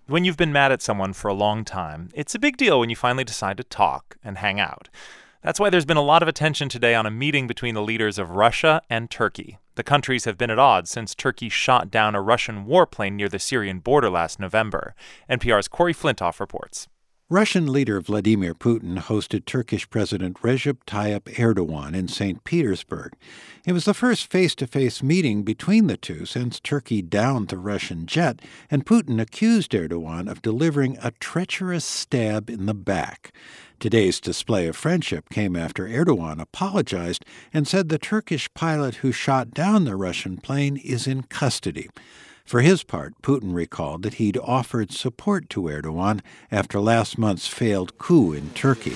When you've been mad at someone for a long time, it's a big deal when you finally decide to talk and hang out. That's why there's been a lot of attention today on a meeting between the leaders of Russia and Turkey. The countries have been at odds since Turkey shot down a Russian warplane near the Syrian border last November. NPR's Corey Flintoff reports. Russian leader Vladimir Putin hosted Turkish President Recep Tayyip Erdogan in St. Petersburg. It was the first face-to-face meeting between the two since Turkey downed the Russian jet, and Putin accused Erdogan of delivering a treacherous stab in the back. Today's display of friendship came after Erdogan apologized and said the Turkish pilot who shot down the Russian plane is in custody. For his part, Putin recalled that he'd offered support to Erdogan after last month's failed coup in Turkey.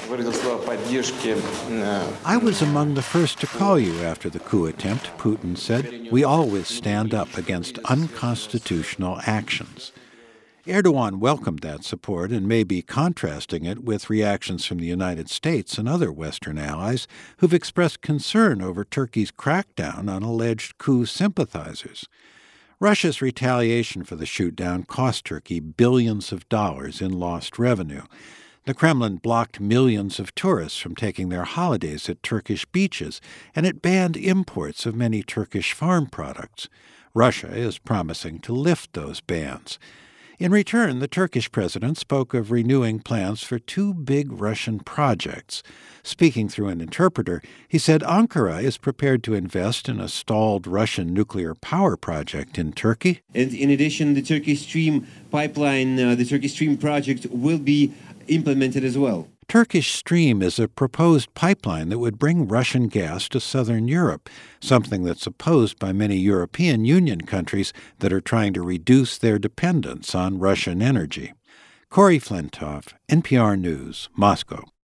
I was among the first to call you after the coup attempt, Putin said. We always stand up against unconstitutional actions. Erdogan welcomed that support and may be contrasting it with reactions from the United States and other Western allies who've expressed concern over Turkey's crackdown on alleged coup sympathizers. Russia's retaliation for the shootdown cost Turkey billions of dollars in lost revenue. The Kremlin blocked millions of tourists from taking their holidays at Turkish beaches, and it banned imports of many Turkish farm products. Russia is promising to lift those bans. In return, the Turkish president spoke of renewing plans for two big Russian projects. Speaking through an interpreter, he said Ankara is prepared to invest in a stalled Russian nuclear power project in Turkey. And in addition, the Turkish Stream pipeline, the Turkish Stream project will be implemented as well. Turkish Stream is a proposed pipeline that would bring Russian gas to southern Europe, something that's opposed by many European Union countries that are trying to reduce their dependence on Russian energy. Corey Flintoff, NPR News, Moscow.